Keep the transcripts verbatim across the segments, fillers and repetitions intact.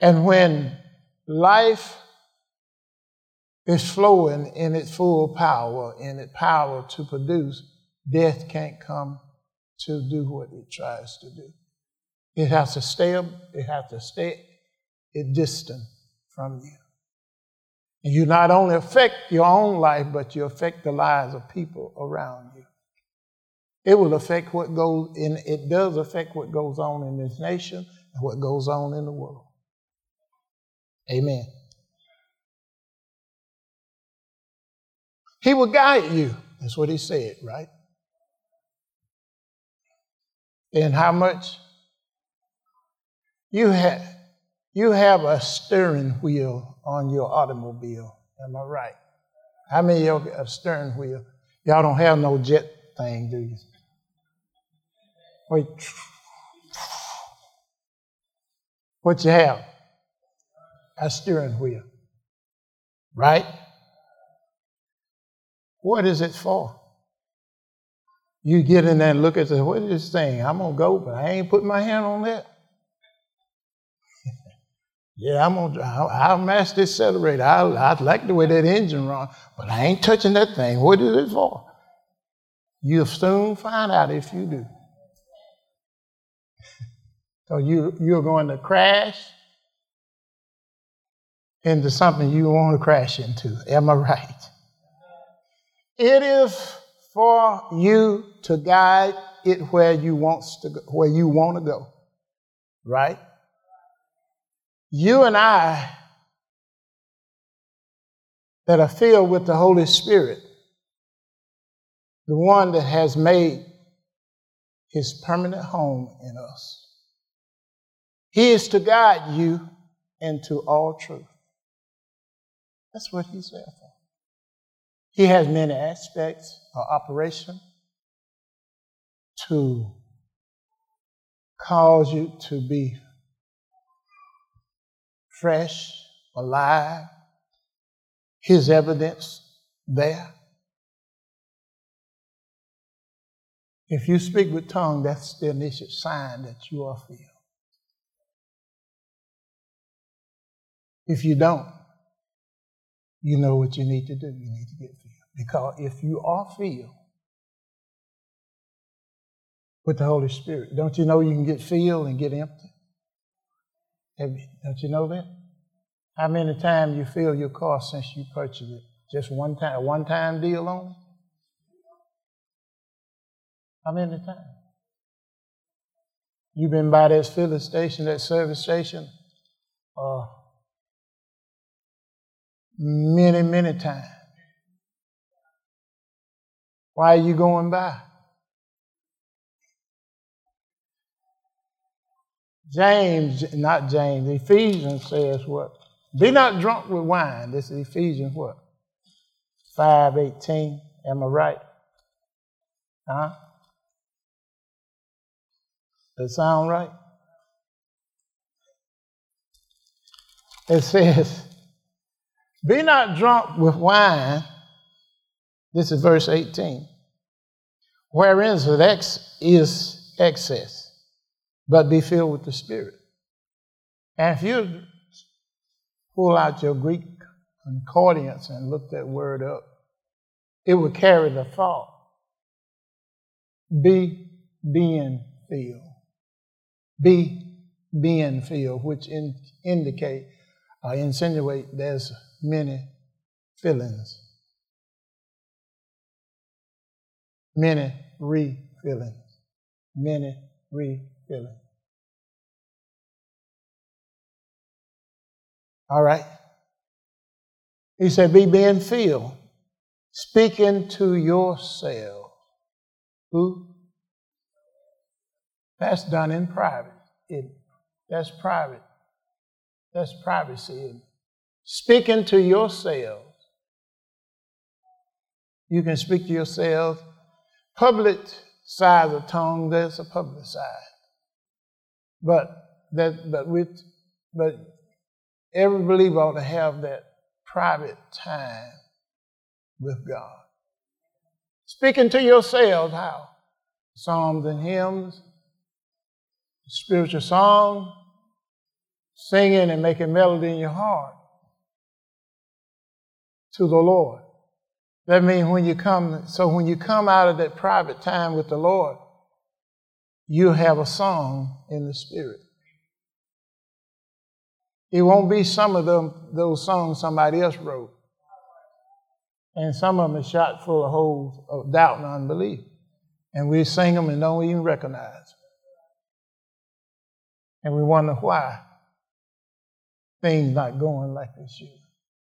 And when life is flowing in its full power, in its power to produce, death can't come to do what it tries to do. It has to stay up, it has to stay it distant from you. And you not only affect your own life, but you affect the lives of people around you. It will affect what goes in, it does affect what goes on in this nation and what goes on in the world. Amen. He will guide you. That's what he said, right? And how much? You have, you have a steering wheel on your automobile. Am I right? How many of you have a steering wheel? Y'all don't have no jet thing, do you? Wait. What you have? A steering wheel. Right? What is it for? You get in there and look at it, what is this thing? I'm going to go, but I ain't putting my hand on that. Yeah, I'm going to, I'll, I'll mash this accelerator. I I like the way that engine runs, but I ain't touching that thing. What is it for? You'll soon find out if you do. So you, you're going to crash into something you want to crash into. Am I right? It is for you to guide it where you want to go, where you want to go. Right? You and I that are filled with the Holy Spirit, the one that has made his permanent home in us. He is to guide you into all truth. That's what he's there for. He has many aspects of operation to cause you to be fresh, alive, his evidence there. If you speak with tongue, that's the initial sign that you are filled. If you don't, you know what you need to do. You need to get filled. Because if you are filled with the Holy Spirit, don't you know you can get filled and get empty? Don't you know that? How many times you fill your car since you purchased it? Just one time, a one-time deal only? How many times? You've been by that filling station, that service station, uh, many, many times. Why are you going by? James, not James, Ephesians says what? Be not drunk with wine. This is Ephesians what? five eighteen. Am I right? Huh? Does that sound right? It says, be not drunk with wine. This is verse eighteen. Wherein is excess, but be filled with the Spirit. And if you pull out your Greek concordance and look that word up, it would carry the thought, be being filled. Be being filled, which in, indicate, uh, insinuate there's many fillings. Many refillings. Many refillings. All right. He said, be being filled. Speaking to yourself. Who? That's done in private. It, that's private. That's privacy. Speaking to yourselves. You can speak to yourself. Public side of the tongue, there's a public side. But that but with but every believer ought to have that private time with God. Speaking to yourselves, how? Psalms and hymns, spiritual song, singing and making melody in your heart to the Lord. That means when you come, so when you come out of that private time with the Lord, you have a song in the Spirit. It won't be some of them, those songs somebody else wrote. And some of them are shot full of holes of doubt and unbelief. And we sing them and don't even recognize them. And we wonder why things not going like they should.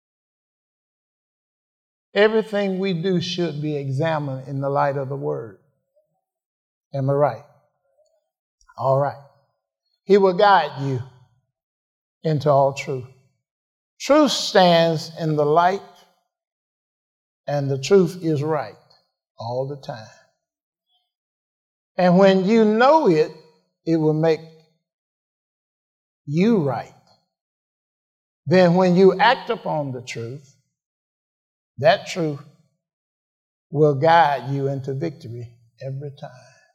Everything we do should be examined in the light of the Word. Am I right? All right. He will guide you into all truth. Truth stands in the light, and the truth is right all the time. And when you know it, it will make you right. Then when you act upon the truth, that truth will guide you into victory every time.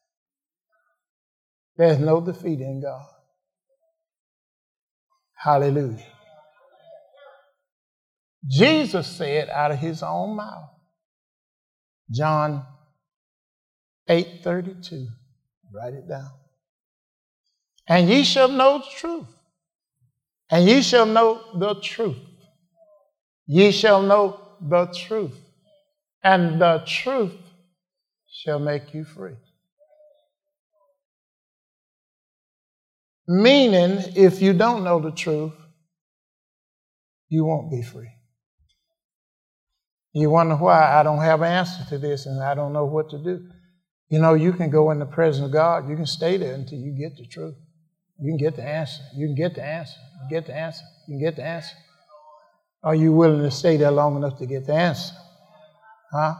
There's no defeat in God. Hallelujah. Jesus said out of his own mouth, John eight thirty-two, write it down. And ye shall know the truth. And ye shall know the truth. Ye shall know the truth. And the truth shall make you free. Meaning, if you don't know the truth, you won't be free. You wonder why I don't have an answer to this and I don't know what to do. You know, you can go in the presence of God. You can stay there until you get the truth. You can get the answer. You can get the answer. You can get the answer. You can get the answer. Are you willing to stay there long enough to get the answer? Huh?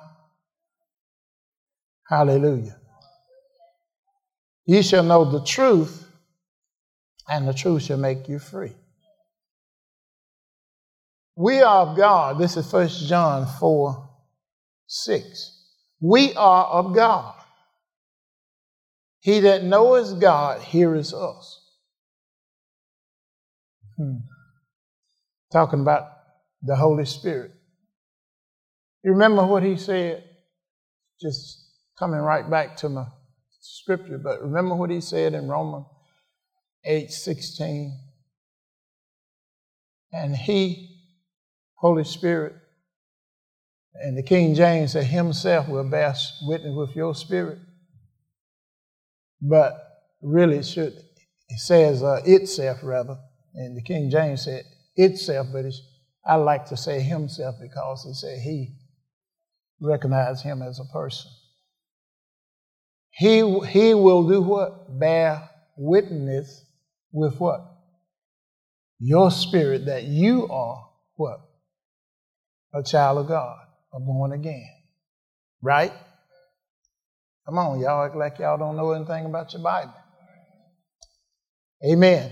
Hallelujah. Ye shall know the truth, and the truth shall make you free. We are of God. This is First John four, six. We are of God. He that knoweth God heareth us. Hmm. Talking about the Holy Spirit. You remember what he said? Just coming right back to my scripture, but remember what he said in Romans eight sixteen. And he, Holy Spirit, and the King James said himself will bear witness with your spirit. But really it should, it says uh, itself rather. And the King James said itself, but it's, I like to say himself because he said he recognized him as a person. He, he will do what? Bear witness with what? Your spirit that you are what? A child of God, a born again. Right? Come on, y'all act like y'all don't know anything about your Bible. Amen.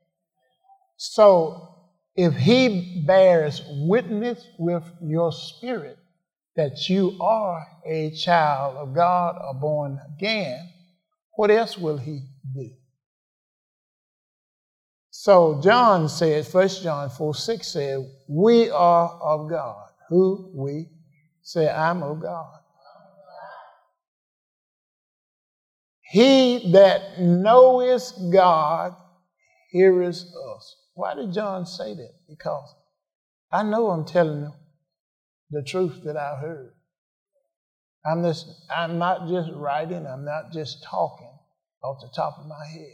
So, if he bears witness with your spirit that you are a child of God or born again, what else will he do? So John said, First John four six said, we are of God. Who? We. Say, I'm of God. He that knoweth God heareth us. Why did John say that? Because I know I'm telling them the truth that I heard. I'm just, I'm not just writing, I'm not just talking off the top of my head.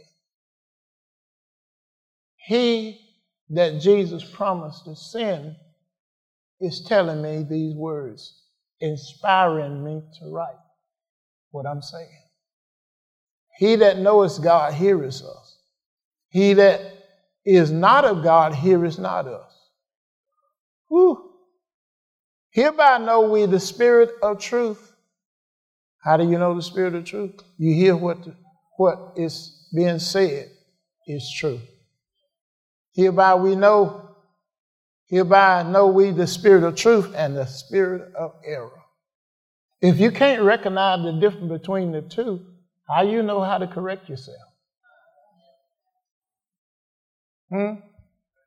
He that Jesus promised to send is telling me these words, inspiring me to write what I'm saying. He that knoweth God heareth us. He that is not of God heareth not us. Whew. Hereby know we the spirit of truth. How do you know the spirit of truth? You hear what, the, what is being said is true. Hereby we know, hereby know we the spirit of truth and the spirit of error. If you can't recognize the difference between the two, how do you know how to correct yourself? Hmm?